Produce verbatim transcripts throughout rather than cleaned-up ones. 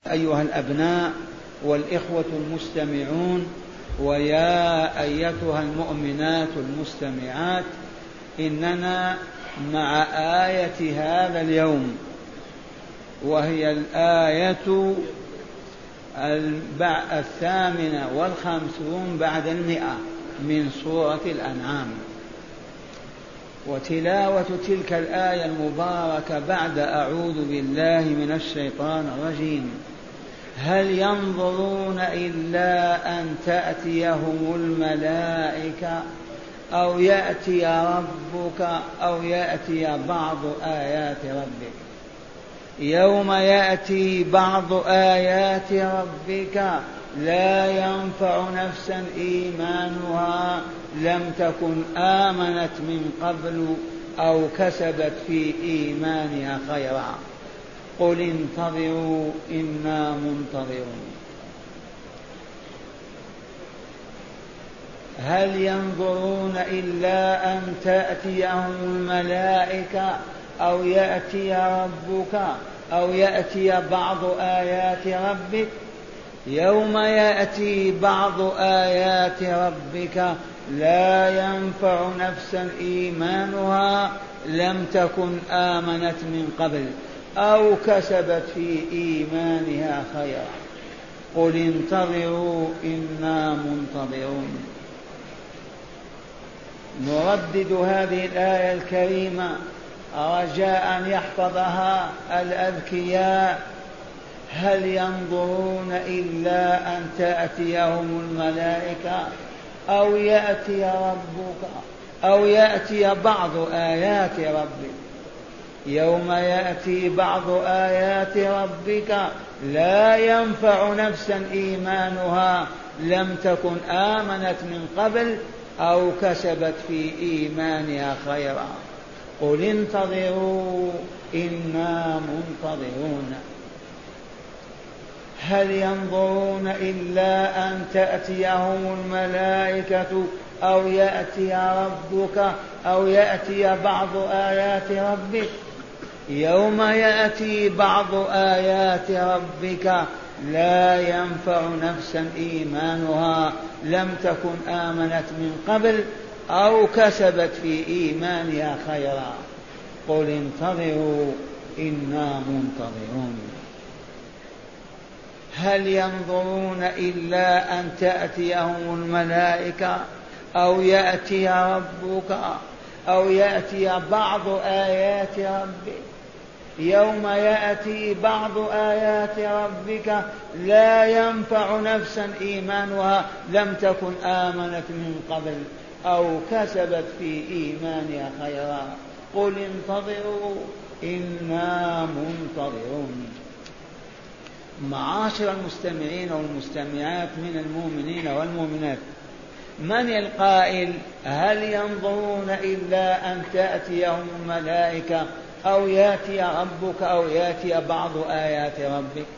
أيها الأبناء والإخوة المستمعون، ويا أيتها المؤمنات المستمعات، إننا مع آية هذا اليوم، وهي الآية الثامنة والخمسون بعد المئة من سورة الأنعام. وتلاوة تلك الآية المباركة بعد أعوذ بالله من الشيطان الرجيم: هل ينظرون إلا أن تأتيهم الملائكة أو يأتي ربك أو يأتي بعض آيات ربك. يوم يأتي بعض آيات ربك لا ينفع نفسا إيمانها لم تكن آمنت من قبل أو كسبت في إيمانها خيرا قل انتظروا إنا منتظرون. هل ينظرون إلا أن تأتيهم الملائكة أو يأتي ربك أو يأتي بعض آيات ربك. يوم يأتي بعض آيات ربك لا ينفع نفسا إيمانها لم تكن آمنت من قبل أو كسبت في إيمانها خيرا قل انتظروا إنا منتظرون. نردد هذه الآية الكريمة رجاء أن يحفظها الأذكياء: هل ينظرون إلا أن تأتيهم الملائكة أو يأتي ربك أو يأتي بعض آيات ربك. يوم يأتي بعض آيات ربك لا ينفع نفسا إيمانها لم تكن آمنت من قبل أو كسبت في إيمانها خيرا قل انتظروا إنا منتظرون. هل ينظرون إلا أن تأتيهم الملائكة أو يأتي ربك أو يأتي بعض آيات ربك. يوم يأتي بعض آيات ربك لا ينفع نفسا إيمانها لم تكن آمنت من قبل أو كسبت في إيمانها خيرا قل انتظروا إنا منتظرون. هل ينظرون إلا أن تأتيهم الملائكة أو يأتي ربك أو يأتي بعض آيات ربك. يوم يأتي بعض آيات ربك لا ينفع نفسا إيمانها لم تكن آمنت من قبل أو كسبت في إيمانها خيرا قل انتظروا إنا منتظرون. معاشر المستمعين والمستمعات من المؤمنين والمؤمنات، من القائل هل ينظرون إلا أن تأتيهم الملائكة أو يأتي ربك أو يأتي بعض آيات ربك؟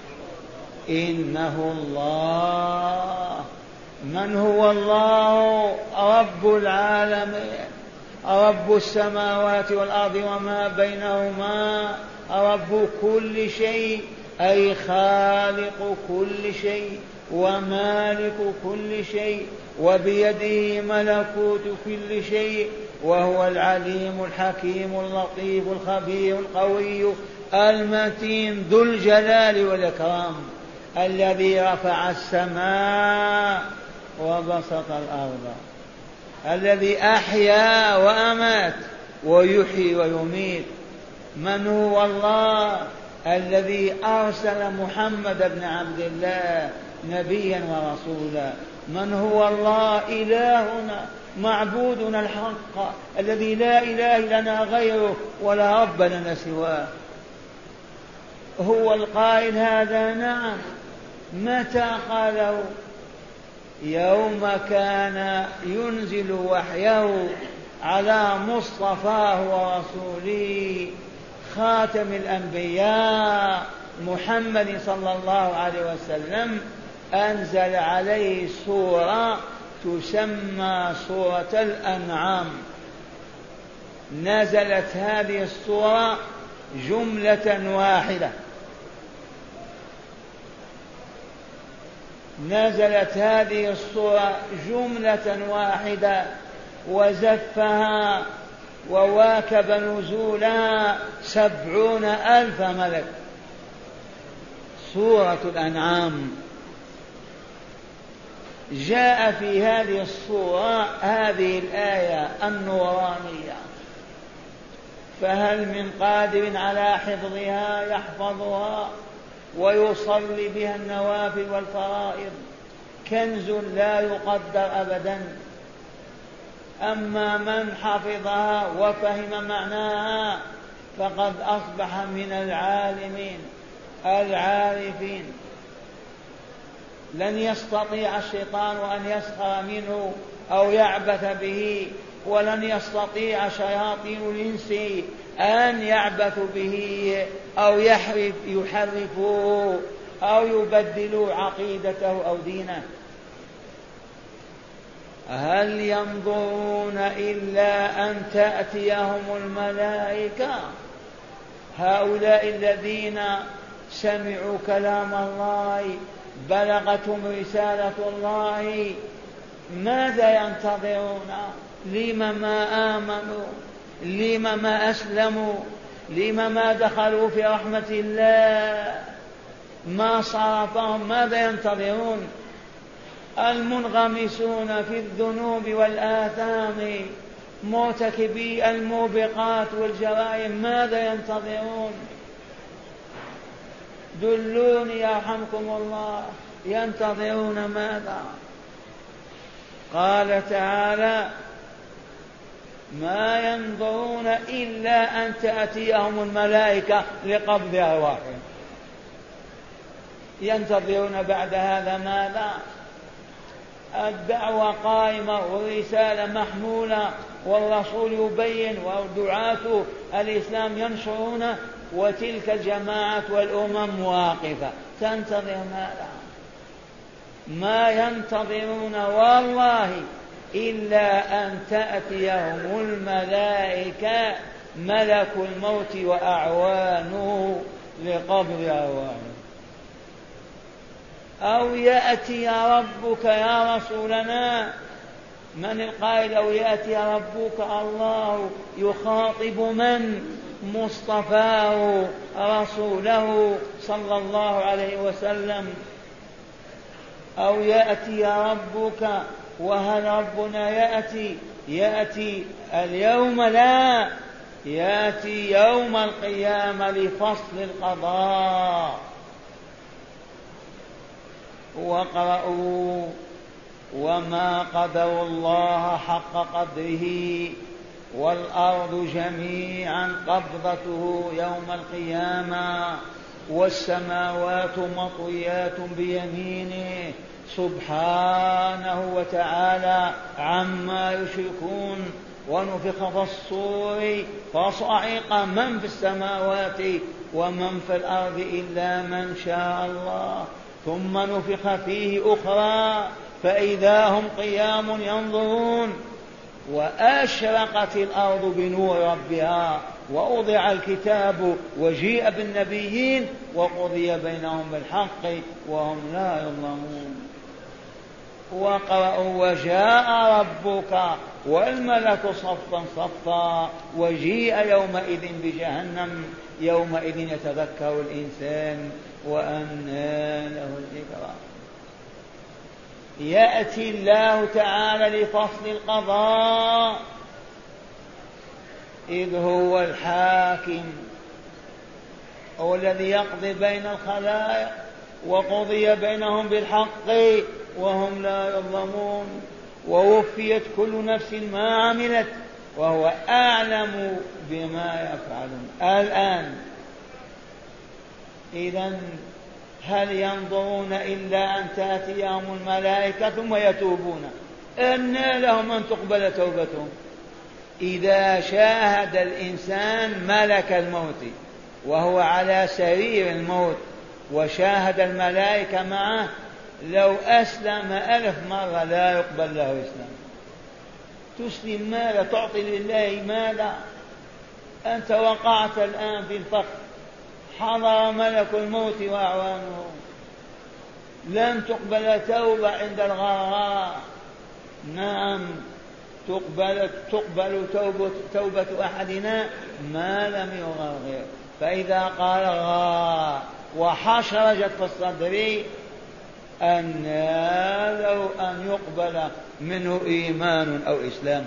إنه الله. من هو الله؟ رب العالمين، رب السماوات والأرض وما بينهما، رب كل شيء، أي خالق كل شيء ومالك كل شيء وبيده ملكوت كل شيء، وهو العليم الحكيم اللطيف الخبير القوي المتين ذو الجلال والإكرام، الذي رفع السماء وبسط الأرض، الذي أحيا وأمات ويحيي ويميت. من هو الله؟ الذي أرسل محمد بن عبد الله نبيا ورسولا. من هو الله؟ إلهنا معبودنا الحق الذي لا إله لنا غيره ولا رب لنا سواه. هو القائل هذا؟ نعم. متى قاله؟ يوم كان ينزل وحيه على مصطفاه ورسوله خاتم الأنبياء محمد صلى الله عليه وسلم، أنزل عليه سورة تسمى سورة الأنعام. نزلت هذه السورة جملة واحدة نزلت هذه الصورة جملة واحدة وزفها وواكب نزولها سبعون ألف ملك. سورة الأنعام جاء في هذه الصورة هذه الآية النورانية، فهل من قادر على حفظها يحفظها ويصلي بها النوافل والفرائض؟ كنز لا يقدر أبدا. أما من حفظها وفهم معناها فقد أصبح من العالمين العارفين. لن يستطيع الشيطان أن يسخر منه أو يعبث به، ولن يستطيع شياطين الإنس أن يعبثوا به أو يحرف يحرفوا أو يبدلوا عقيدته أو دينه. هل ينظرون إلا أن تأتيهم الملائكة؟ هؤلاء الذين سمعوا كلام الله بلغتهم رسالة الله ماذا ينتظرون؟ لم ما آمنوا؟ لم ما أسلموا؟ لم ما دخلوا في رحمة الله؟ ما صرفهم؟ ماذا ينتظرون؟ المنغمسون في الذنوب والآثام مرتكبي الموبقات والجرائم ماذا ينتظرون؟ دلوني يرحمكم الله، ينتظرون ماذا؟ قال تعالى ما ينظرون إلا أن تأتيهم الملائكة لقبض أرواحهم. ينتظرون بعد هذا ماذا؟ الدعوة قائمة والرسالة محمولة والرسول يبين ودعاة الإسلام ينشرون وتلك الجماعة والأمم واقفة تنتظر ماذا؟ ما ينتظرون والله إلا أن تأتيهم الملائكة ملك الموت وأعوانه لقبض أرواحهم، أو يأتي ربك يا رسولنا. من القائل أو يأتي ربك؟ الله يخاطب من؟ مصطفاه رسوله صلى الله عليه وسلم. أو يأتي ربك، وهل ربنا يأتي؟ يأتي اليوم؟ لا، يأتي يوم القيامة لفصل القضاء. وقرأوا وما قدروا الله حق قدره والأرض جميعا قبضته يوم القيامة والسماوات مطويات بيمينه سبحانه وتعالى عما يشركون. ونفخ في الصور فصعق من في السماوات ومن في الأرض إلا من شاء الله، ثم نفخ فيه أخرى فإذا هم قيام ينظرون. وأشرقت الأرض بنور ربها ووضع الكتاب وجيء بالنبيين وقضي بينهم بالحق وهم لا يظلمون. وقرأوا وجاء ربك والملك صفا صفا وجيء يومئذ بجهنم يومئذ يتذكر الإنسان وأنى له الذكرى. يأتي الله تعالى لفصل القضاء إذ هو الحاكم، هو الذي يقضي بين الخلائق وقضي بينهم بالحق وهم لا يظلمون، ووفيت كل نفس ما عملت وهو أعلم بما يفعلون. الآن إذن هل ينظرون إلا أن تأتيهم الملائكة ثم يتوبون؟ أنى لهم أن تقبل توبتهم؟ إذا شاهد الإنسان ملك الموت وهو على سرير الموت وشاهد الملائكة معه لو أسلم ألف مرة لا يقبل له إسلام. تسلم ماذا؟ تعطي لله ماذا؟ أنت وقعت الآن في الفخ، حضر ملك الموت وأعوانه لن تقبل توبة عند الغرغاء. نعم تقبل, تقبل توبة, توبة أحدنا ما لم يغرغر. فإذا قال غاء وحشرجت في الصدر أن لو أن يقبل منه إيمان أو إسلام.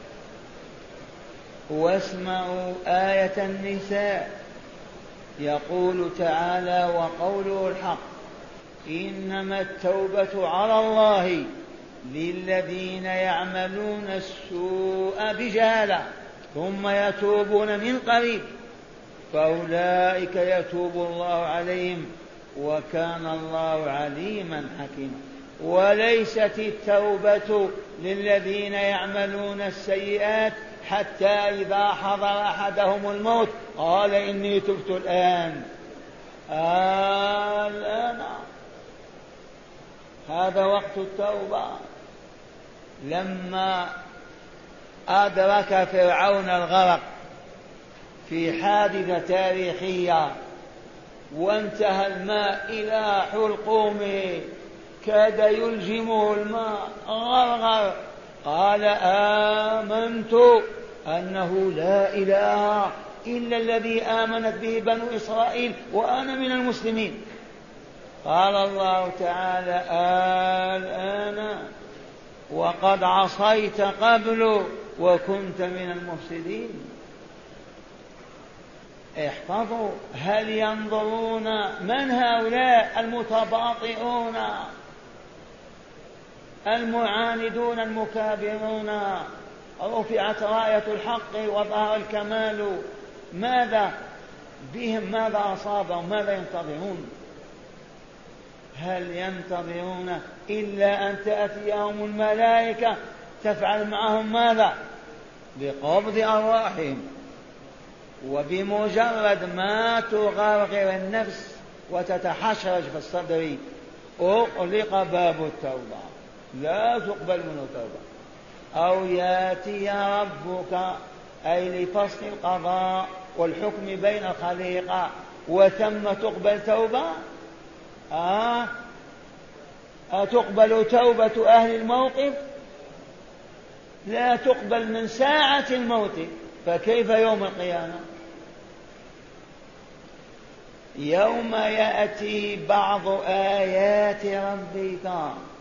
واسمعوا آية النساء يقول تعالى وقوله الحق: إنما التوبة على الله للذين يعملون السوء بجهالة ثم يتوبون من قريب فأولئك يتوب الله عليهم وكان الله عليما حكيما. وليست التوبة للذين يعملون السيئات حتى إذا حضر أحدهم الموت قال إني تبت الآن. آه الآن هذا وقت التوبة. لما أدرك فرعون الغرق في حادثة تاريخية وانتهى الماء إلى حلقومه كاد يلجمه الماء غرغر قال آمنت أنه لا إله إلا الذي آمنت به بنو إسرائيل وأنا من المسلمين. قال الله تعالى الآن وقد عصيت قبل وكنت من المفسدين. احفظوا هل ينظرون من هؤلاء المتباطئون المعاندون المكابرون؟ رفعت راية الحق وظهر الكمال، ماذا بهم؟ ماذا أصابهم؟ ماذا ينتظرون؟ هل ينتظرون إلا أن تأتيهم الملائكة تفعل معهم ماذا؟ بقبض أرواحهم. وبمجرد ما تغرغر النفس وتتحشرج في الصدر أغلق باب التوبة، لا تقبل منه توبة. أو ياتي ربك أي لفصل القضاء والحكم بين الخليقة وثم تقبل توبة. آه أتقبل توبة أهل الموقف؟ لا تقبل من ساعة الموت، فكيف يوم القيامة؟ يوم يأتي بعض آيات ربك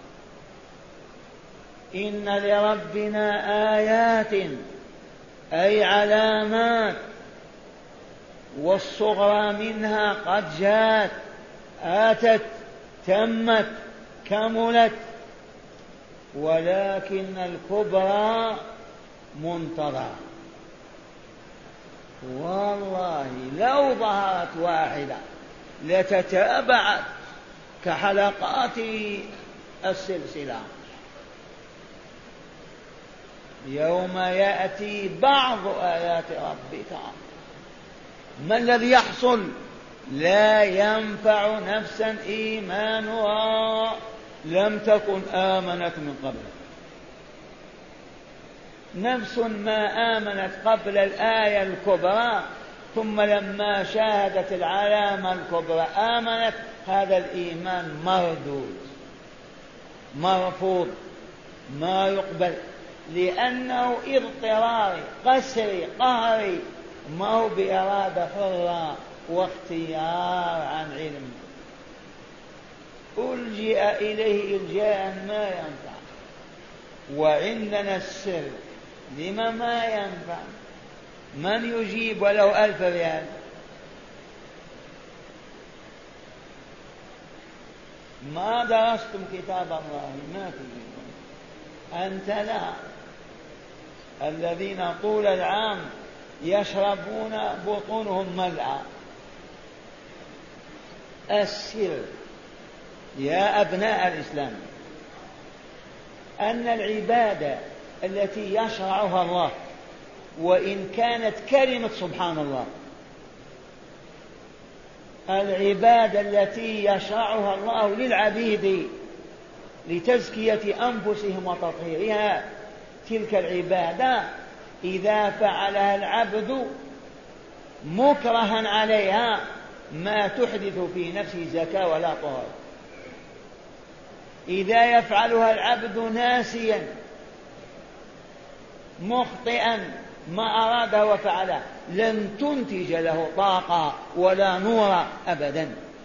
إن لربنا آيات أي علامات، والصغرى منها قد جاءت آتت تمت كملت، ولكن الكبرى منتظرة. والله لو ظهرت واحدة لتتابعت كحلقات السلسلة. يوم يأتي بعض آيات ربك ما الذي يحصل؟ لا ينفع نفسا إيمانها لم تكن آمنت من قبل. نفس ما آمنت قبل الآية الكبرى ثم لما شاهدت العلامة الكبرى آمنت، هذا الإيمان مردود مرفوض ما يقبل، لأنه اضطراري قسري قهري، ما هو بإرادة حرة واختيار عن علم. ألجئ إليه إلجاء ما ينفع، وعندنا السر لما ما ينفع. من يجيب ولو ألف ريال؟ ما درستم كتاب الله ما تجيبون. أنت لا، الذين طول العام يشربون بطونهم ملعى. السر يا أبناء الإسلام أن العبادة التي يشرعها الله وإن كانت كلمة سبحان الله، العبادة التي يشرعها الله للعبيد لتزكية أنفسهم وتطهيرها، تلك العبادة إذا فعلها العبد مكرها عليها ما تحدث في نفسه زكاة ولا طهر. إذا يفعلها العبد ناسيا مخطئا ما أراده وفعله لن تنتج له طاقة ولا نور أبدا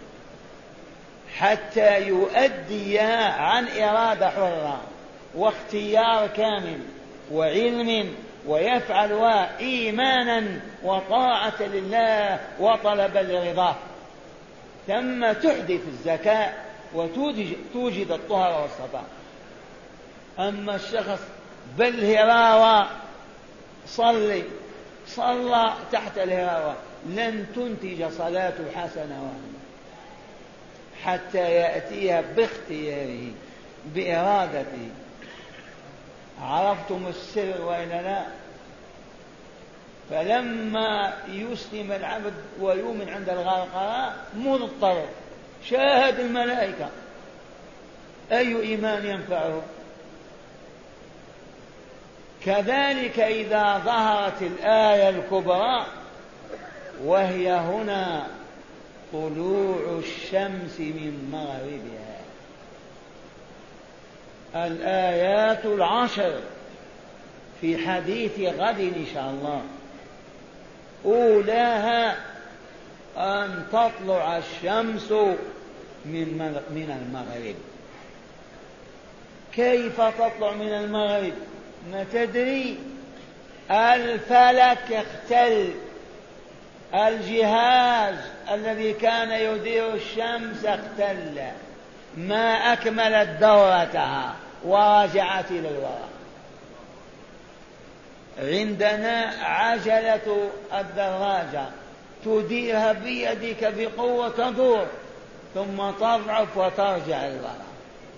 حتى يؤدي عن إرادة حرة واختيار كامل وعلم، ويفعلها إيمانا وطاعة لله وطلبا لرضاه، ثم تحدث الزكاة وتوجد الطهر والصفاء. أما الشخص بالهراوة صلي صلى تحت الهراوة لن تنتج صلاة حسنة واحدة حتى يأتيها باختياره بإرادته. عرفتم السر وإلا لا؟ فلما يسلم العبد ويؤمن عند الغرقى مضطر شاهد الملائكة، أي إيمان ينفعه؟ كذلك إذا ظهرت الآية الكبرى وهي هنا طلوع الشمس من مغربها، الآيات العشر في حديث غد إن شاء الله، أولاها أن تطلع الشمس من المغرب. كيف تطلع من المغرب؟ ما تدري، الفلك اختل، الجهاز الذي كان يدير الشمس اختل، ما أكملت دورتها ورجعت إلى الوراء. عندنا عجلة الدراجة تديرها بيدك بقوة تدور ثم تضعف وترجع الوراء.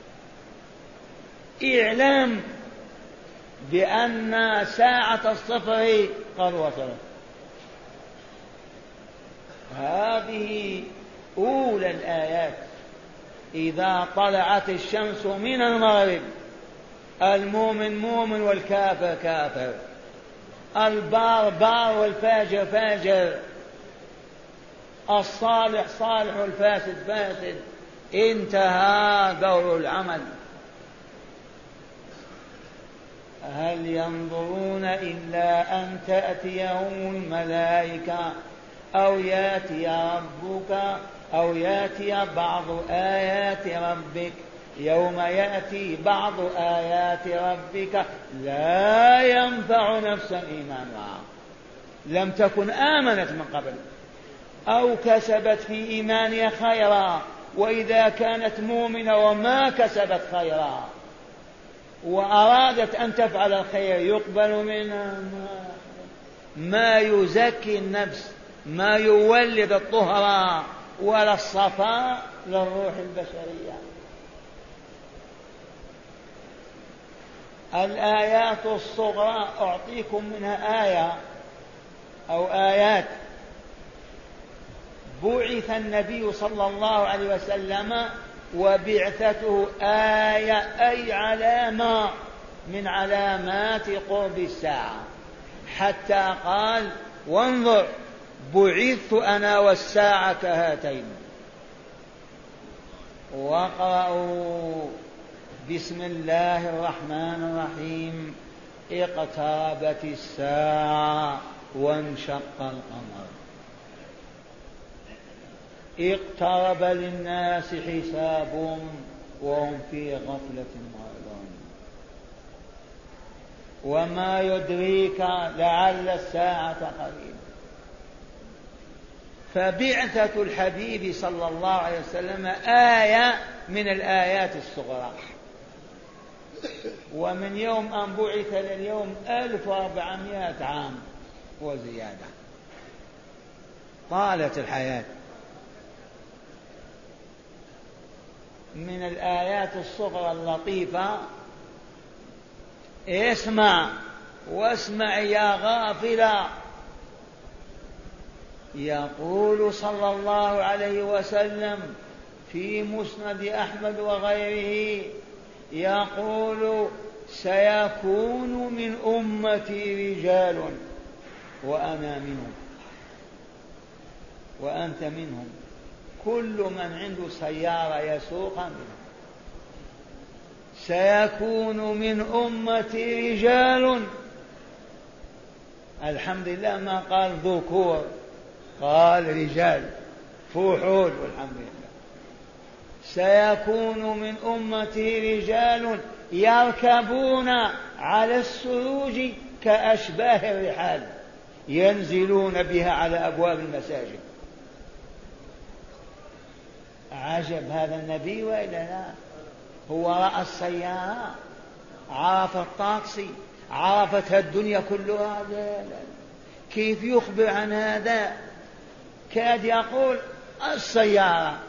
إعلام بأن ساعة الصفر قد وصلت. هذه أولى الآيات. إذا طلعت الشمس من المغرب المؤمن مؤمن والكافر كافر، البار بار والفاجر فاجر، الصالح صالح والفاسد فاسد، انتهى دور العمل. هل ينظرون إلا أن تأتيهم الملائكة أو يأتي ربك أو يأتي بعض آيات ربك؟ يوم يأتي بعض آيات ربك لا ينفع نفسا إيمانها لم تكن آمنت من قبل أو كسبت في إيمانها خيرا، وإذا كانت مؤمنة وما كسبت خيرا وأرادت أن تفعل الخير يقبل منها ما يزكي النفس، ما يولد الطهر ولا الصفاء للروح البشرية. الآيات الصغرى أعطيكم منها آية أو آيات. بعث النبي صلى الله عليه وسلم وبعثته آية أي علامة من علامات قرب الساعة، حتى قال وانظر بعثت أنا والساعة كهاتين. وقرأوا بسم الله الرحمن الرحيم اقتربت الساعة وانشق القمر اقترب للناس حسابهم وهم في غفلة معرضون وما يدريك لعل الساعة قريبة. فبعثة الحبيب صلى الله عليه وسلم آية من الآيات الصغرى، ومن يوم أن بعث لليوم ألف وأربعمائة عام وزيادة، طالت الحياة. من الآيات الصغرى اللطيفة اسمع واسمع يا غافلا، يقول صلى الله عليه وسلم في مسند أحمد وغيره، يقول سيكون من أمتي رجال وأنا منهم وأنت منهم، كل من عنده سيارة يسوقها منهم. سيكون من أمتي رجال، الحمد لله ما قال ذكور، قال رجال فحول، والحمد لله. سيكون من أمتي رجال يركبون على السروج كأشباه الرحال ينزلون بها على أبواب المساجد. عجب هذا النبي وإلا لا؟ هو رأى السيارة، عرف الطاكسي، عرفتها الدنيا كلها، لا لا. كيف يخبر عن هذا؟ كاد يقول السيارة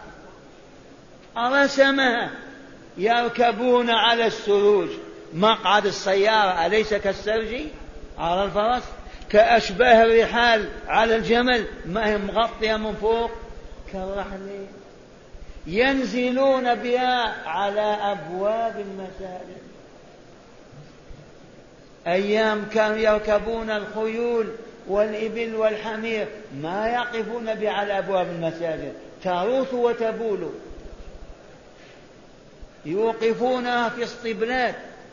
رسمها، يركبون على السروج. مقعد السيارة أليس كالسرج على الفرس؟ كأشباه الرحال على الجمل، ما هي مغطية من فوق كالرحل، ينزلون بها على أبواب المساجد. أيام كانوا يركبون الخيول والإبل والحمير، ما يقفون بها على أبواب المساجد، تروث وتبول، يوقفونها في اسطبلات.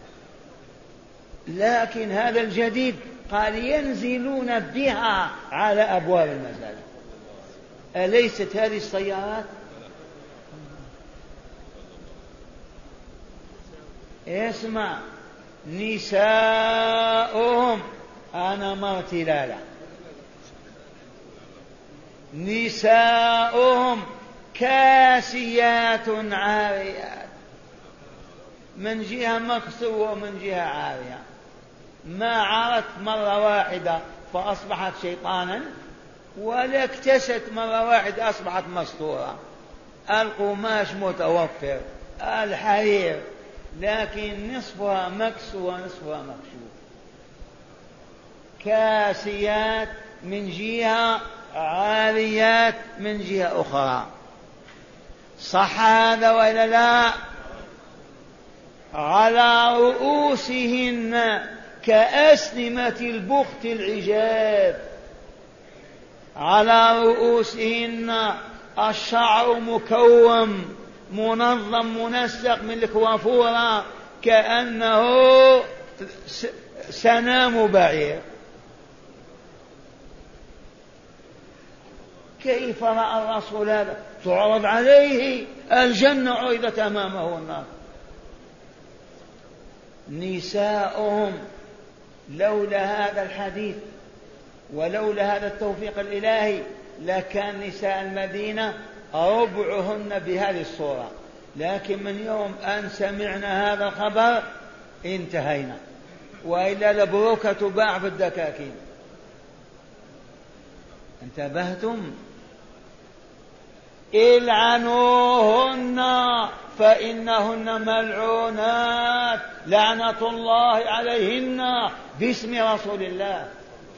لكن هذا الجديد قال ينزلون بها على أبواب المساجد. أليست هذه السيارات؟ اسمع، نساؤهم، أنا مرتي لا لا، نساؤهم كاسيات عاريات، من جهة مكسوة ومن جهة عارية، ما عرت مرة واحدة فأصبحت شيطانا، ولا اكتست مرة واحدة أصبحت مستورة. القماش متوفر، الحرير، لكن نصفها مكسو ونصفها مكشوف. كاسيات من جهة، عاريات من جهة أخرى. صح هذا ولا لا؟ على رؤوسهن كأسنمة البخت العجاب، على رؤوسهن الشعر مكوم منظم منسق من الكوافورة كأنه سنام بعير. كيف رأى الرسول هذا؟ تعرض عليه الجنة عرضت أمامه النار. نساؤهم، لولا هذا الحديث ولولا هذا التوفيق الإلهي لكان نساء المدينة ربعهن بهذه الصورة، لكن من يوم أن سمعنا هذا الخبر انتهينا، وإلا لبروك تباع في الدكاكين. انتبهتم؟ العنوهن فإنهن ملعونات لعنة الله عليهن باسم رسول الله.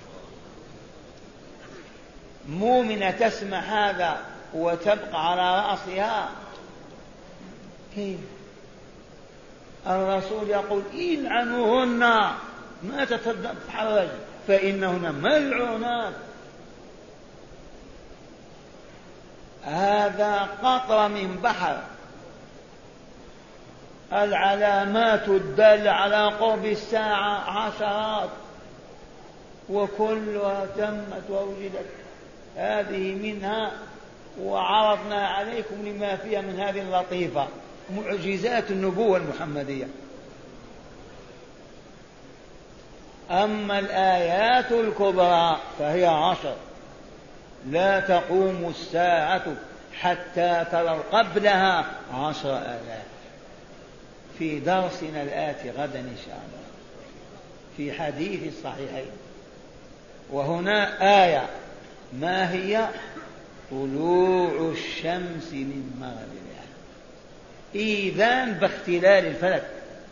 مؤمنة تسمع هذا وتبقى على رأسها؟ كيف؟ الرسول يقول العنوهن، ما تتحرج، فإنهن ملعونات. هذا قطرة من بحر. العلامات الدالة على قرب الساعة عشرات، وكلها تمت ووجدت. هذه منها، وعرضنا عليكم لما فيها من هذه اللطيفة، معجزات النبوة المحمدية. أما الآيات الكبرى فهي عشر. لا تقوم الساعة حتى تروا قبلها عشر آلاف. في درسنا الآتي غدا إن شاء الله في حديث الصحيحين. وهنا آية، ما هي؟ طلوع الشمس من مغربها، إيذان باختلال الفلك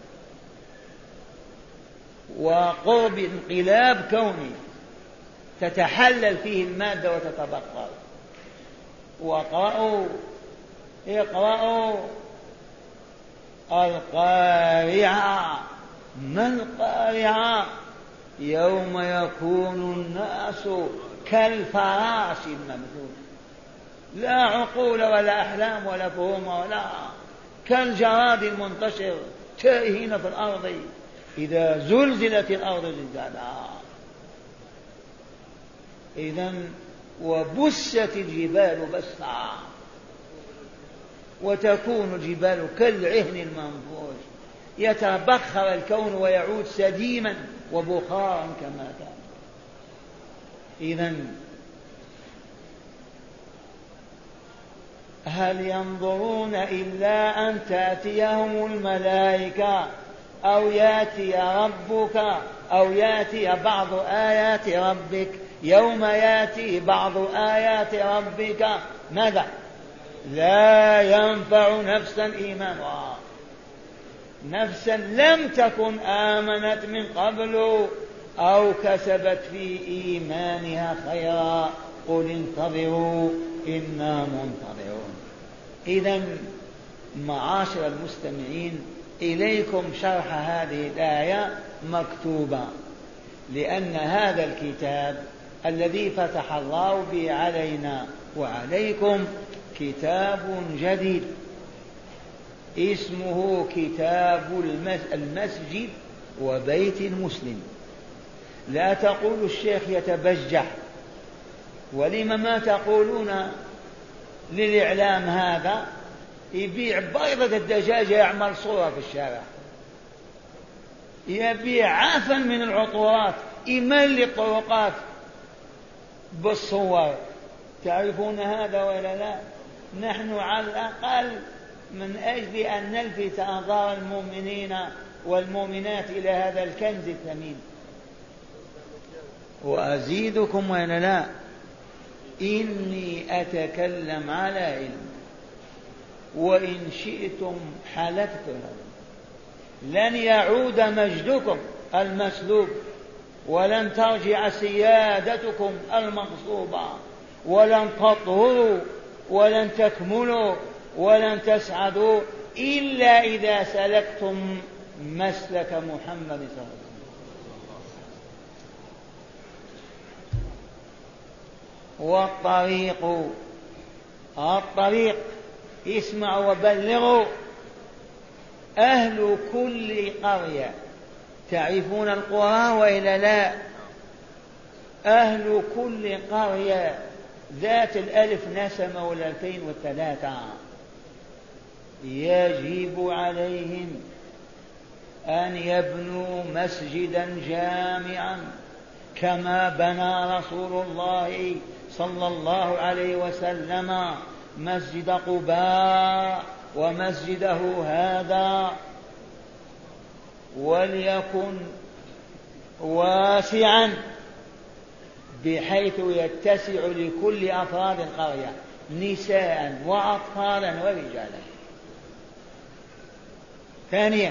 وقرب انقلاب كوني تتحلل فيه المادة وتتبخر. واقرأوا اقرأوا القارعة. ما القارعة؟ يوم يكون الناس كالفراش الممدود، لا عقول ولا أحلام ولا فهوم ولا، كالجراد المنتشر تائهين في الأرض إذا زلزلت الأرض زلزالها. إذن وبست الجبال بسا وتكون الجبال كالعهن المنفوش، يتبخر الكون ويعود سديما وبخارا كما كان. إذن هل ينظرون إلا أن تأتيهم الملائكة أو يأتي ربك أو يأتي بعض آيات ربك؟ يوم يأتي بعض آيات ربك ماذا؟ لا ينفع نفسا إيمانها، نفسا لم تكن آمنت من قبل أو كسبت في إيمانها خيرا قل انتظروا إنا منتظرون. إذن معاشر المستمعين، إليكم شرح هذه الآية مكتوبة، لأن هذا الكتاب الذي فتح الله به علينا وعليكم كتاب جديد اسمه كتاب المسجد وبيت المسلم. لا تقول الشيخ يتبجح، ولم ما تقولون للإعلام هذا يبيع بيضة الدجاجة يعمل صورة في الشارع، يبيع عفن من العطورات يملي الطرقات بالصور. تعرفون هذا ولا لا؟ نحن على الأقل من أجل أن نلفت أنظار المؤمنين والمؤمنات إلى هذا الكنز الثمين. وأزيدكم ولا لا، إني أتكلم على علم، وإن شئتم حلفت لن يعود مجدكم المسلوب، ولن ترجع سيادتكم المغصوبة، ولن تطهروا ولن تكملوا ولن تسعدوا إلا إذا سلكتم مسلك محمد صلى الله عليه وسلم. والطريق الطريق اسمعوا وبلغوا. أهل كل قرية، تعرفون القرى وإلا لا؟ أهل كل قرية ذات الألف نسمة والألفين والثلاثة يجب عليهم أن يبنوا مسجدا جامعا كما بنى رسول الله صلى الله عليه وسلم مسجد قباء ومسجده هذا، وليكن واسعا بحيث يتسع لكل أفراد القرية نساء وأطفالا ورجالا. ثانيا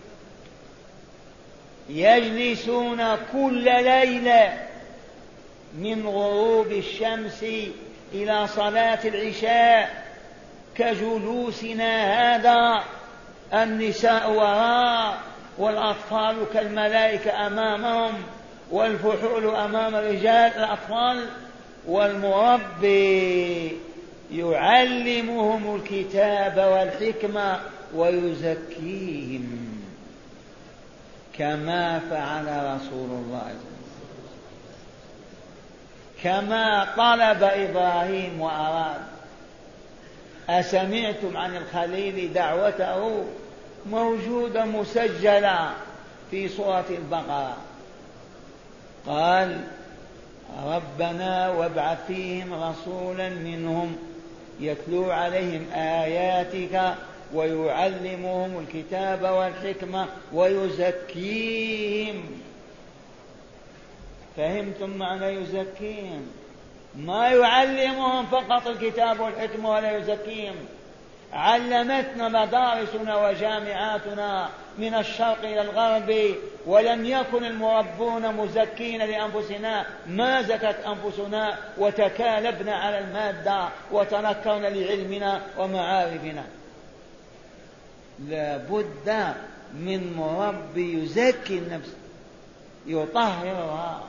يجلسون كل ليلة من غروب الشمس إلى صلاة العشاء كجلوسنا هذا، النساء وراء والأطفال كالملائكة أمامهم والفحول أمام الرجال الأطفال، والمربي يعلمهم الكتاب والحكمة ويزكيهم كما فعل رسول الله كما طلب إبراهيم وأراد. أسمعتم عن الخليل دعوته موجودة مسجلة في سورة البقرة، قال ربنا وابعث فيهم رسولا منهم يتلو عليهم آياتك ويعلمهم الكتاب والحكمة ويزكيهم. فهمتم معنى يزكيهم؟ ما يعلمهم فقط الكتاب والحكمة ولا يزكيهم. علمتنا مدارسنا وجامعاتنا من الشرق إلى الغرب، ولم يكن المربون مزكين لأنفسنا، ما زكت أنفسنا وتكالبنا على المادة وتنكرنا لعلمنا ومعارفنا. لا بد من مربي يزكي النفس يطهرها.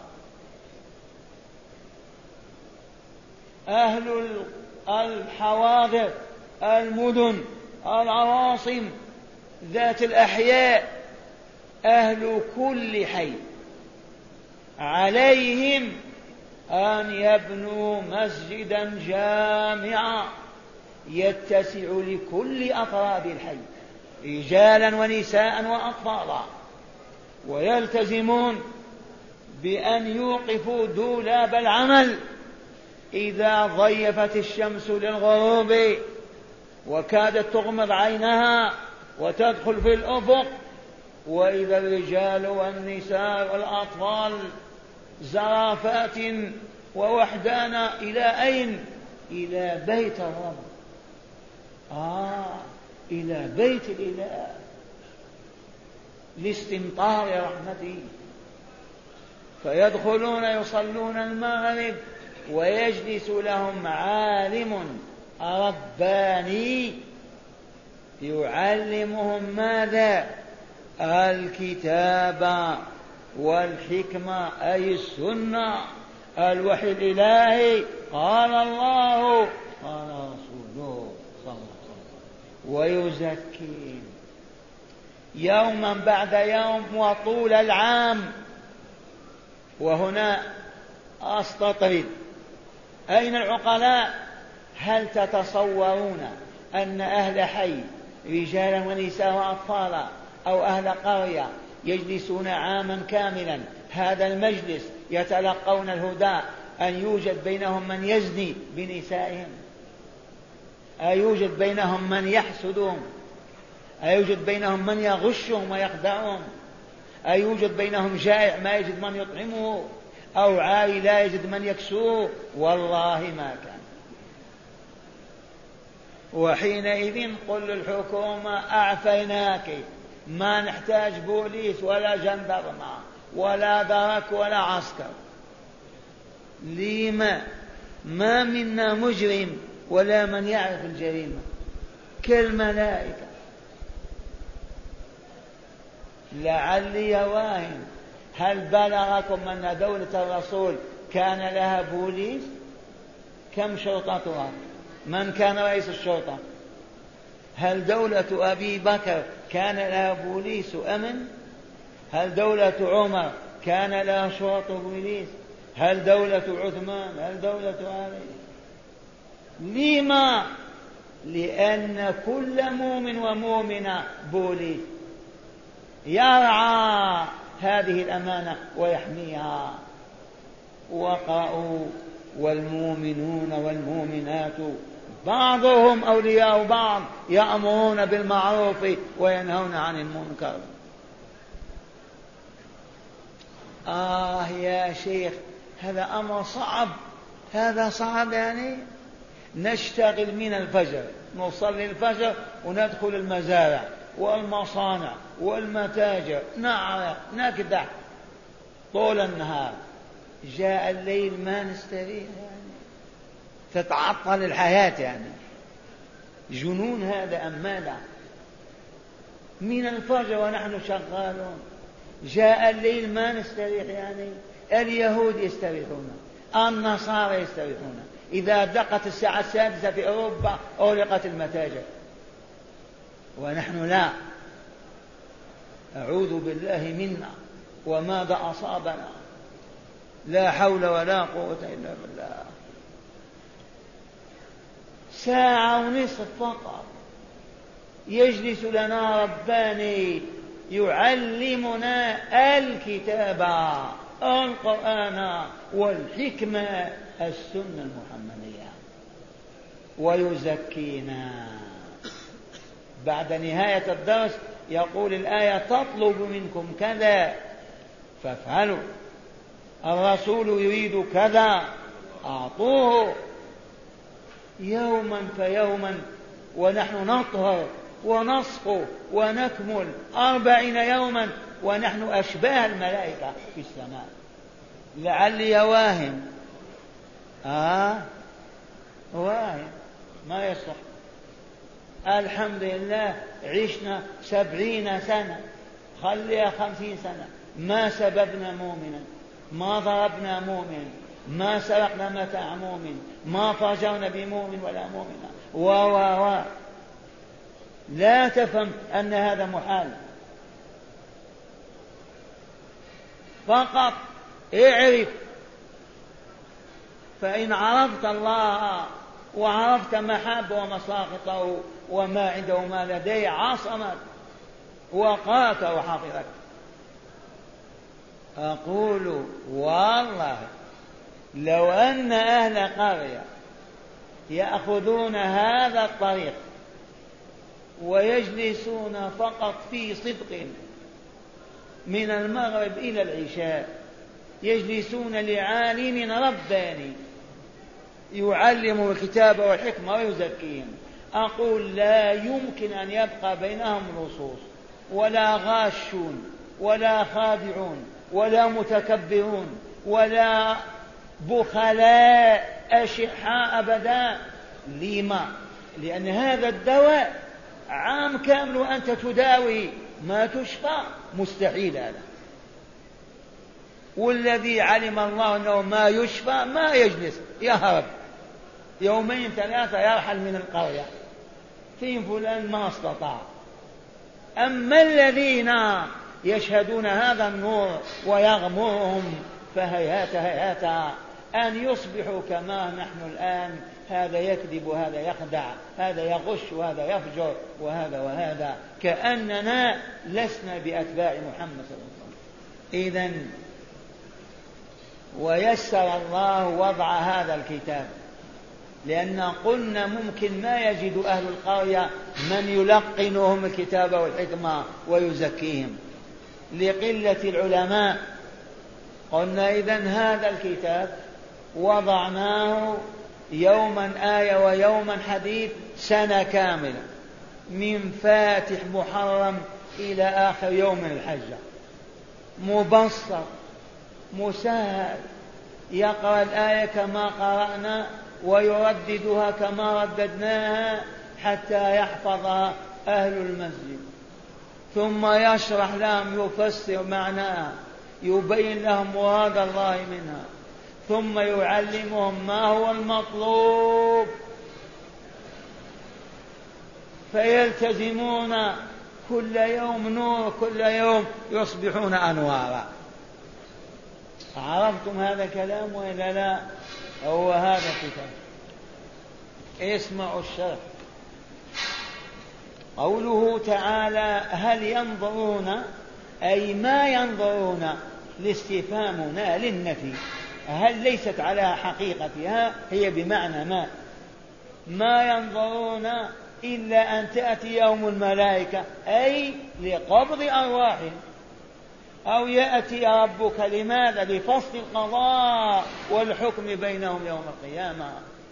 أهل الحواضر المدن العواصم ذات الأحياء أهل كل حي عليهم أن يبنوا مسجدا جامعا يتسع لكل أفراد الحي رجالا ونساء وأطفالا، ويلتزمون بأن يوقفوا دولاب العمل إذا ضيفت الشمس للغروب وكادت تغمض عينها وتدخل في الأفق، وإذا الرجال والنساء والأطفال زرافات ووحدانا إلى أين؟ إلى بيت الرب، آه إلى بيت الإله لاستمطار رحمته، فيدخلون يصلون المغرب ويجلس لهم عالم رباني يعلمهم ماذا؟ الكتاب والحكمة أي السنة، الوحي الإلهي، قال الله قال رسوله صلى الله عليه وسلم، ويزكين يوما بعد يوم وطول العام. وهنا أستطرد، أين العقلاء؟ هل تتصورون أن أهل حي رجالا ونساء وأطفالا أو أهل قرية يجلسون عاما كاملا هذا المجلس يتلقون الهدى أن يوجد بينهم من يزني بنسائهم؟ أيوجد بينهم من يحسدهم؟ أيوجد بينهم من يغشهم ويخدعهم؟ أيوجد بينهم جائع ما يجد من يطعمه، أو عاري لا يجد من يكسوه؟ والله ما كان. وحينئذ قل للحكومة أعفيناك، ما نحتاج بوليس ولا جندرمة ولا درك ولا عسكر. لما؟ ما منا مجرم ولا من يعرف الجريمة كالملائكة. لعلي واهم، هل بلغكم أن دولة الرسول كان لها بوليس؟ كم شرطتها؟ من كان رئيس الشرطة؟ هل دولة أبي بكر كان لها بوليس أمن؟ هل دولة عمر كان لها شرطة بوليس؟ هل دولة عثمان؟ هل دولة علي؟ لما؟ لأن كل مؤمن ومؤمنة بوليس يرعى هذه الأمانة ويحميها. وقرأوا والمؤمنون والمؤمنات بعضهم أولياء بعض يأمرون بالمعروف وينهون عن المنكر. آه يا شيخ هذا أمر صعب، هذا صعب. يعني نشتغل من الفجر، نصلي الفجر وندخل المزارع والمصانع والمتاجر نعرق نكدح طول النهار، جاء الليل ما نستريح، يعني تتعطل الحياة. يعني جنون هذا أم ماذا؟ من الفجر ونحن شغالون، جاء الليل ما نستريح. يعني اليهود يستريحون، النصارى يستريحون، إذا دقت الساعة السادسة في أوروبا أغلقت المتاجر، ونحن لا. أعوذ بالله منا وماذا أصابنا، لا حول ولا قوة إلا بالله. ساعة ونصف فقط يجلس لنا رباني يعلمنا الكتاب القرآن والحكمة السنة المحمدية ويزكينا. بعد نهاية الدرس يقول الآية تطلب منكم كذا فافعلوا، الرسول يريد كذا أعطوه، يوما فيوما ونحن نطهر ونصفو ونكمل أربعين يوما ونحن أشباه الملائكة في السماء. لعلي واهم، آه واهم ما يصح. الحمد لله عشنا سبعين سنة، خليها خمسين سنة، ما سببنا مؤمنا، ما ضربنا مؤمنا، ما سرقنا متاع مؤمن، ما فجرنا بمؤمن ولا مؤمنة، و و و لا تفهم أن هذا محال، فقط اعرف. فإن عرفت الله وعرفت محابه ومساقطه وما عنده وما لديه عصمك وقاك وحفظك. أقول والله لو أن أهل قرية يأخذون هذا الطريق ويجلسون فقط في صدق من المغرب إلى العشاء، يجلسون لعالم رباني يعلم الكتاب والحكمة ويزكيهم، أقول لا يمكن أن يبقى بينهم لصوص ولا غاشون ولا خادعون ولا متكبرون ولا بخلاء أشحاء أبدا. لما؟ لأن هذا الدواء عام كامل وأنت تداوي ما تشفى، مستحيل هذا. والذي علم الله أنه ما يشفى ما يجلس، يهرب يومين ثلاثة يرحل من القرية، فين فلان ما استطاع. أما الذين يشهدون هذا النور ويغمرهم فهيهات هيهات أن يصبحوا كما نحن الآن، هذا يكذب وهذا يخدع، هذا يغش وهذا يفجر وهذا وهذا، كأننا لسنا بأتباع محمد صلى الله عليه وسلم. إذن ويسر الله وضع هذا الكتاب، لأن قلنا ممكن ما يجد أهل القرية من يلقنهم الكتاب والحكمة ويزكيهم لقلة العلماء. قلنا إذن هذا الكتاب وضعناه يوما آية ويوما حديث سنة كاملة، من فاتح محرم إلى آخر يوم من الحجة، مبسط مسهل، يقرأ الآية كما قرأنا ويرددها كما رددناها حتى يحفظها أهل المسجد، ثم يشرح لهم يفسر معناها يبين لهم مراد الله منها، ثم يعلمهم ما هو المطلوب فيلتزمون كل يوم نور، كل يوم يصبحون أنوارا. عرفتم هذا الكلام وإلا لا؟ هو هذا الكتاب. اسمعوا الشرح. قوله تعالى هل ينظرون، أي ما ينظرون، لاستفهامنا للنفي، هل ليست على حقيقتها، هي بمعنى ما ما ينظرون إلا أن تأتيهم الملائكة، أي لقبض أرواحهم، أو يأتي ربك. لماذا؟ لفصل القضاء والحكم بينهم يوم القيامة.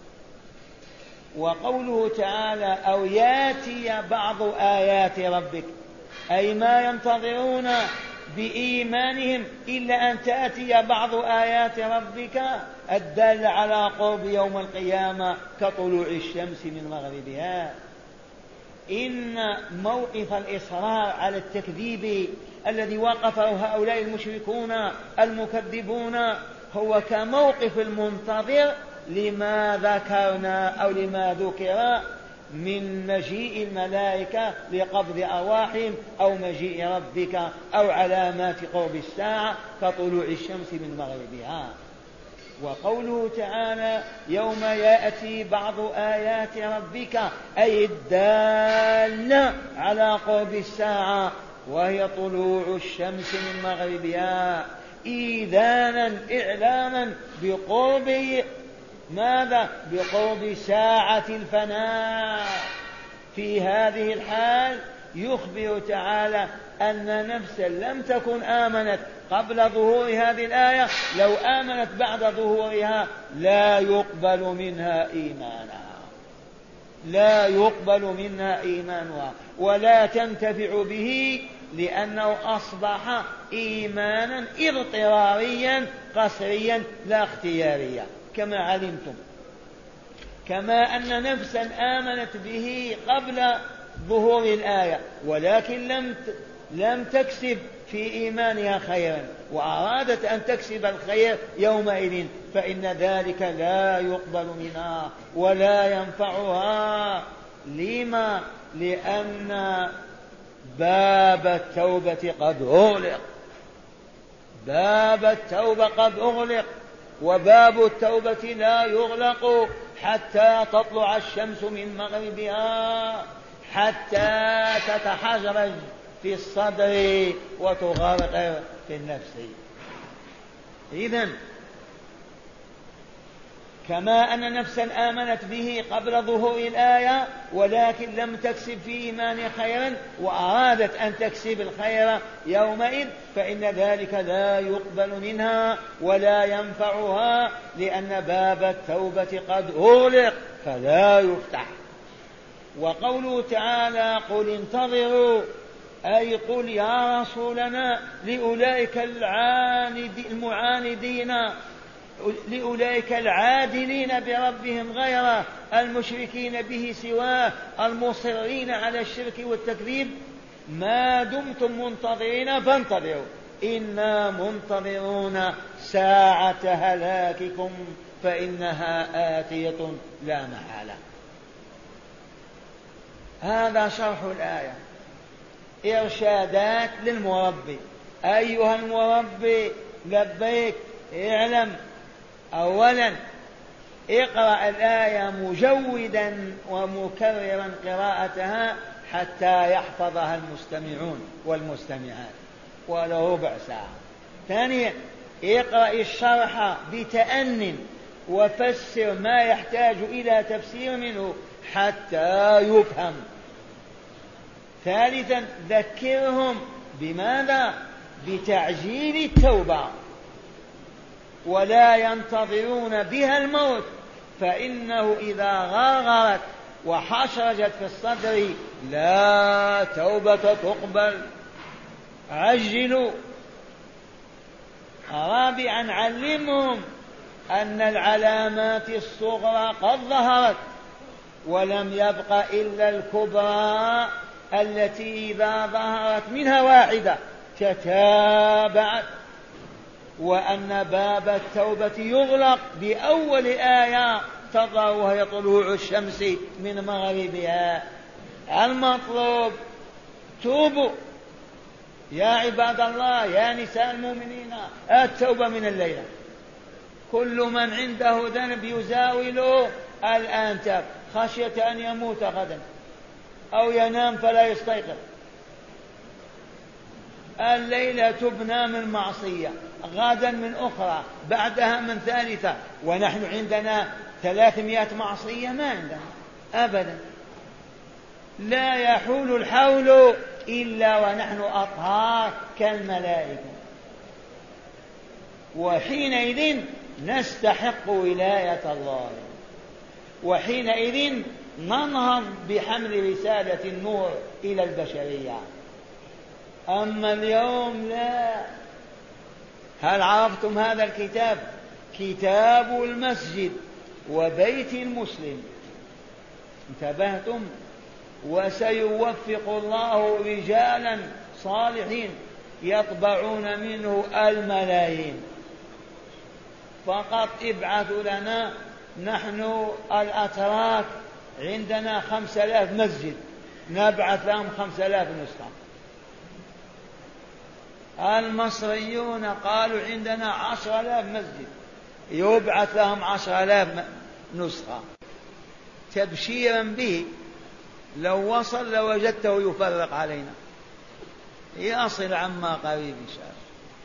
وقوله تعالى أو يأتي بعض آيات ربك، أي ما ينتظرون بإيمانهم إلا أن تأتي بعض آيات ربك الدالة على قرب يوم القيامة كطلوع الشمس من مغربها. إن موقف الإصرار على التكذيب الذي وقفه هؤلاء المشركون المكذبون هو كموقف المنتظر لما ذكرنا أو لما ذكر من مجيء الملائكة لقبض أرواحهم أو مجيء ربك أو علامات قرب الساعة كطلوع الشمس من مغربها. وقوله تعالى يوم يأتي بعض آيات ربك، أي الدالة على قرب الساعة، وهي طلوع الشمس من مغربها، إيذانا إعلاما بقرب ماذا؟ بقرب ساعة الفناء. في هذه الحال يخبر تعالى أن نفسا لم تكن آمنت قبل ظهور هذه الآية لو آمنت بعد ظهورها لا يقبل منها إيمانا، لا يقبل منها إيمانها ولا تنتفع به، لأنه أصبح إيمانا اضطراريا قسريا لا اختياريا كما علمتم. كما أن نفسا آمنت به قبل ظهور الآية ولكن لم لم تكسب في إيمانها خيرا وأرادت أن تكسب الخير يومئذ، فإن ذلك لا يقبل منها ولا ينفعها. لما؟ لأن باب التوبة قد أغلق، باب التوبة قد أغلق، وباب التوبة لا يغلق حتى تطلع الشمس من مغربها، حتى تتحجرج في الصدر وتغرق في النفس. إذن كما أن نفسا آمنت به قبل ظهور الآية ولكن لم تكسب في إيمان خيرا وأرادت أن تكسب الخير يومئذ، فإن ذلك لا يقبل منها ولا ينفعها، لأن باب التوبة قد أغلق فلا يفتح. وقوله تعالى قل انتظروا، أي قل يا رسولنا لأولئك المعاندين، لأولئك العادلين بربهم غيره، المشركين به سواه، المصرين على الشرك والتكذيب، ما دمتم منتظرين فانتظروا إنا منتظرون ساعة هلاككم فإنها آتية لا محالة. هذا شرح الآية. إرشادات للمربي. أيها المربي لبيك، اعلم أولا اقرأ الآية مجودا ومكررا قراءتها حتى يحفظها المستمعون والمستمعات ولو ربع ساعة. ثانيا اقرأ الشرح بتأن وفسر ما يحتاج إلى تفسير منه حتى يفهم. ثالثا ذكرهم بماذا؟ بتعجيل التوبة، ولا ينتظرون بها الموت، فإنه إذا غرغرت وحشرجت في الصدر لا توبة تقبل. عجلوا. رابعا علمهم أن العلامات الصغرى قد ظهرت ولم يبق إلا الكبرى التي إذا ظهرت منها واحدة تتابعت، وأن باب التوبة يغلق بأول آية تظهر وهي طلوع الشمس من مغربها. المطلوب توبوا يا عباد الله، يا نساء المؤمنين، التوبة من الليلة. كل من عنده ذنب يزاوله الآن تاب، خشية أن يموت غدا أو ينام فلا يستيقظ. الليلة تبنى من معصية، غدا من أخرى، بعدها من ثالثة، ونحن عندنا ثلاثمائة معصية ما عندنا أبدا. لا يحول الحول إلا ونحن أطهار كالملائكة، وحينئذ نستحق ولاية الله، وحينئذ ننهض بحمل رسالة النور إلى البشرية. أما اليوم لا. هل عرفتم هذا الكتاب؟ كتاب المسجد وبيت المسلم. انتبهتم؟ وسيوفق الله رجالا صالحين يطبعون منه الملايين. فقط ابعثوا لنا، نحن الأتراك عندنا خمس آلاف مسجد، نبعث لهم خمس آلاف نسخة. المصريون قالوا عندنا عشر آلاف مسجد، يبعث لهم عشر آلاف نسخة تبشيرا به. لو وصل لوجدته يفرق علينا، يصل عما قريب إن شاء الله.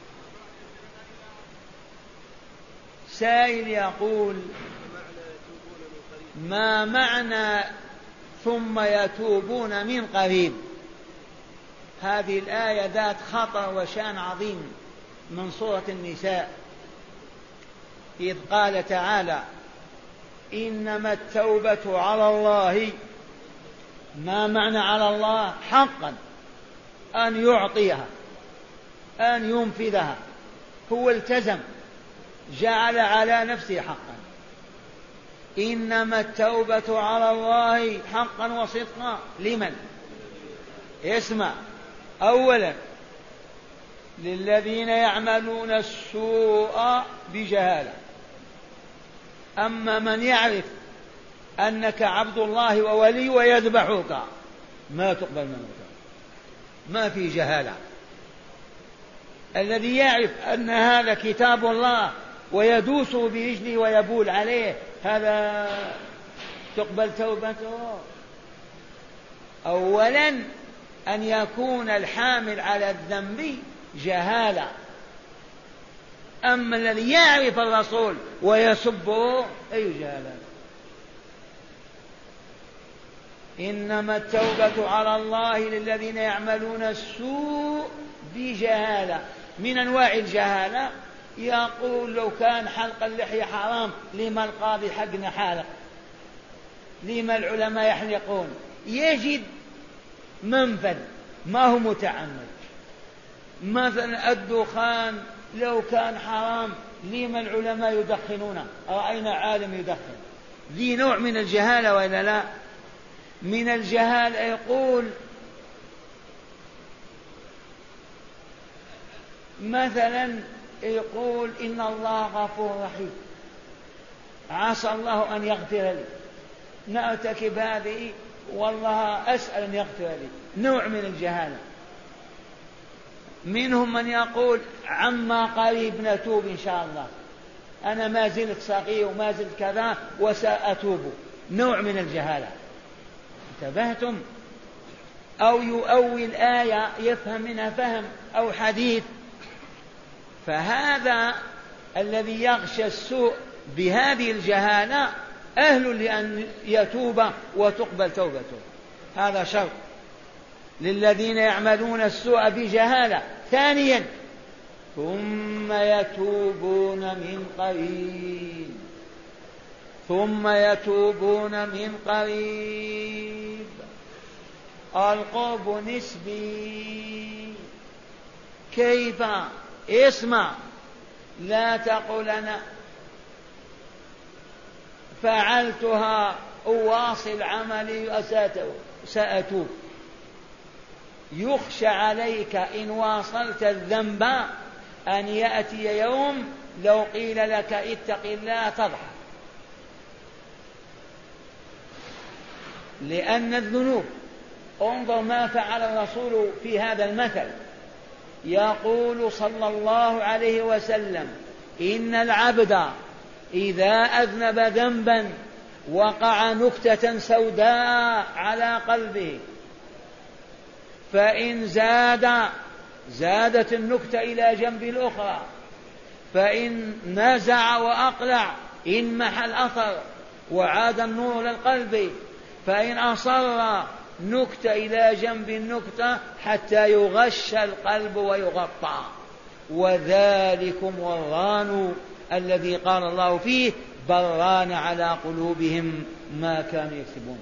سائل يقول ما معنى ثم يتوبون من قريب؟ هذه الآية ذات خطر وشان عظيم من سورة النساء، إذ قال تعالى إنما التوبة على الله. ما معنى على الله؟ حقا أن يعطيها، أن ينفذها، هو التزم، جعل على نفسه حقا. إنما التوبة على الله حقا وصدقا. لمن؟ اسمع، أولا للذين يعملون السوء بجهالة. أما من يعرف أنك عبد الله وولي ويذبحك ما تقبل منه توبة. ما في جهالة. الذي يعرف أن هذا كتاب الله ويدوس برجله ويبول عليه هذا تقبل توبته. أولا أن يكون الحامل على الذنب جهالة. أما الذي يعرف الرسول ويسبه أي جهالة. إنما التوبة على الله للذين يعملون السوء بجهالة. من أنواع الجهالة يقول لو كان حلق اللحية حرام لما القاضي حقنا حالق، لما العلماء يحلقون، يجد منفذ ما هو متعمد. مثلا الدخان لو كان حرام لما العلماء يدخنون، رأينا عالم يدخن. ذي نوع من الجهالة وإلا لا؟ من الجهالة يقول مثلا يقول إن الله غفور رحيم، عسى الله أن يغفر لي، نرتكب هذه والله أسأل أن يغفر لي. نوع من الجهالة. منهم من يقول عما قريب نتوب إن شاء الله، أنا ما زلت صغير وما زلت كذا وسأتوب. نوع من الجهالة. انتبهتم؟ أو يؤول آية يفهم منها فهم أو حديث. فهذا الذي يغشى السوء بهذه الجهالة أهل لأن يتوب وتقبل توبته. هذا شرط للذين يعملون السوء بجهالة. ثانيا ثم يتوبون من قريب، ثم يتوبون من قريب. القرب نسبي. كيف؟ اسمع، لا تقل أنا فعلتها أواصل عملي سأتوب. يخشى عليك إن واصلت الذنب أن يأتي يوم لو قيل لك اتق الله تضحك، لأن الذنوب. انظر ما فعل الرسول في هذا المثل. يقول صلى الله عليه وسلم إن العبد إذا أذنب ذنبا وقع نكتة سوداء على قلبه، فإن زاد زادت النكتة إلى جنب الأخرى، فإن نزع وأقلع انمح الأثر وعاد النور للقلب، فإن أصر نكتة إلى جنب النكتة حتى يغش القلب ويغطى. وذلكم والران الذي قال الله فيه بران على قلوبهم ما كانوا يكسبون.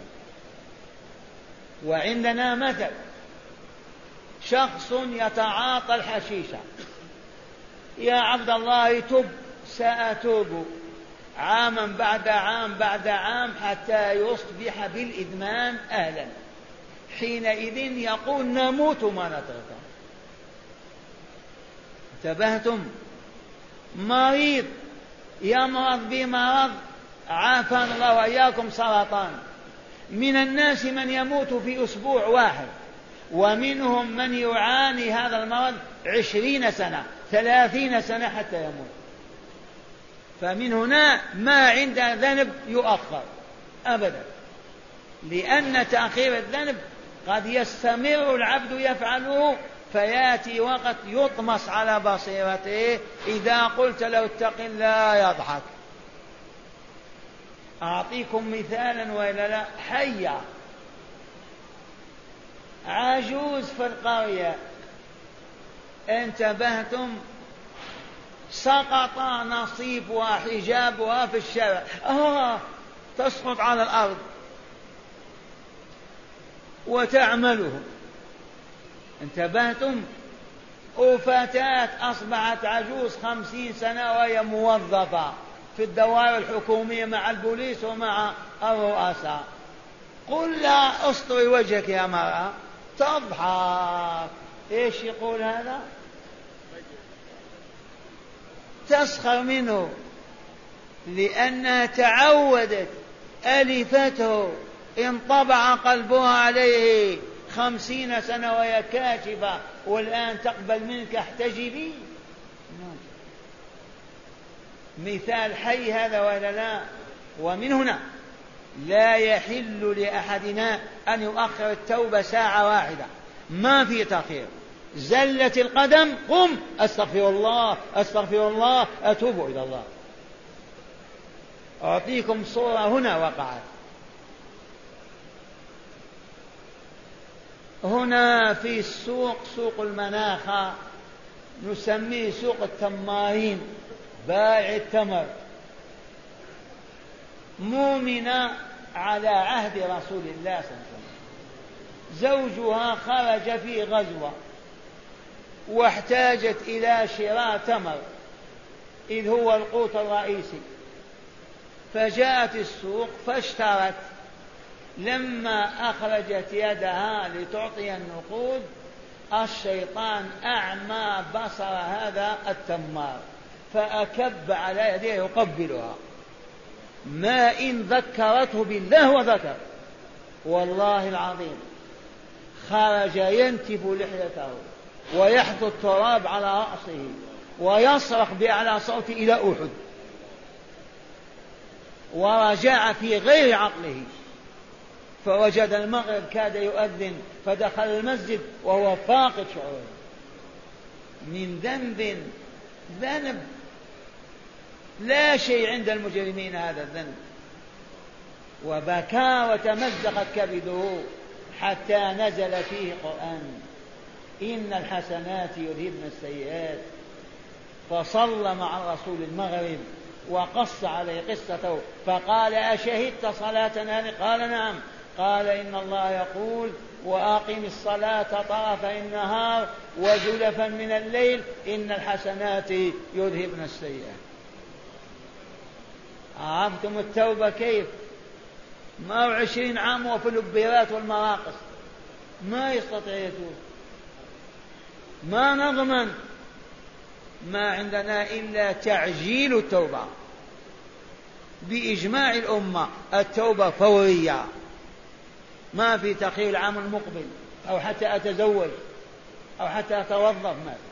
وعندنا مثل شخص يتعاطى الحشيشة، يا عبد الله تب، سأتوب، عاما بعد عام بعد عام حتى يصبح بالإدمان أهلا. حينئذ يقول نموت ما نتركه. انتبهتم؟ مريض يمرض بمرض عافانا الله وإياكم سرطان. من الناس من يموت في أسبوع واحد، ومنهم من يعاني هذا المرض عشرين سنة ثلاثين سنة حتى يموت. فمن هنا ما عند ذنب يؤخر أبدا، لأن تأخير الذنب قد يستمر العبد يفعله فيأتي وقت يطمس على بصيرته. إذا قلت له اتق الله يضحك. أعطيكم مثالا وإلا لا. حية عجوز في القرية، انتبهتم؟ سقط نصيبها حجابها في الشارع، آه تسقط على الأرض وتعمله. انتبهتم؟ وفتاة أصبحت عجوز خمسين سنة وهي موظفة في الدوائر الحكومية مع البوليس ومع الرؤساء. قل لا اسطري وجهك يا مرأة، تضحك. ايش يقول هذا؟ تسخر منه، لأنها تعودت، ألفته، انطبع قلبها عليه، خمسين سنة وهي كاشفة والآن تقبل منك احتجبي. مثال حي هذا ولا لا؟ ومن هنا لا يحل لأحدنا أن يؤخر التوبة ساعة واحدة، ما في تأخير. زلت القدم قم أستغفر الله أستغفر الله أتوب إلى الله. أعطيكم صورة هنا وقعت. هنا في السوق، سوق المناخة، نسميه سوق التمارين، بائع التمر، مؤمنة على عهد رسول الله صلى الله عليه وسلم، زوجها خرج في غزوة واحتاجت إلى شراء تمر إذ هو القوت الرئيسي، فجاءت السوق فاشترت. لما أخرجت يدها لتعطي النقود الشيطان أعمى بصر هذا التمار فأكب على يديه يقبلها، ما إن ذكرته بالله وذكر، والله العظيم خرج ينتف لحيته ويحث التراب على رأسه ويصرخ بأعلى صوته إلى أحد، ورجع في غير عقله، فوجد المغرب كاد يؤذن فدخل المسجد وهو فاقد شعوره من ذنب ذنب لا شيء عند المجرمين هذا الذنب، وبكى وتمزقت كبده حتى نزل فيه قرآن إن الحسنات يذهبن السيئات. فصلى مع الرسول المغرب وقص عليه قصته فقال أشهدت صلاتنا؟ قال نعم. قال إن الله يقول وأقم الصلاة طرفي النهار وزلفا من الليل إن الحسنات يذهبن السيئات. عرفتم التوبة كيف؟ ما هو عشرين عام وفي اللبيرات والمراقص ما يستطيع يتوب. ما نضمن، ما عندنا إلا تعجيل التوبة بإجماع الأمة. التوبة فورية، ما في تأخير العام المقبل أو حتى أتزوج أو حتى أتوظف، ما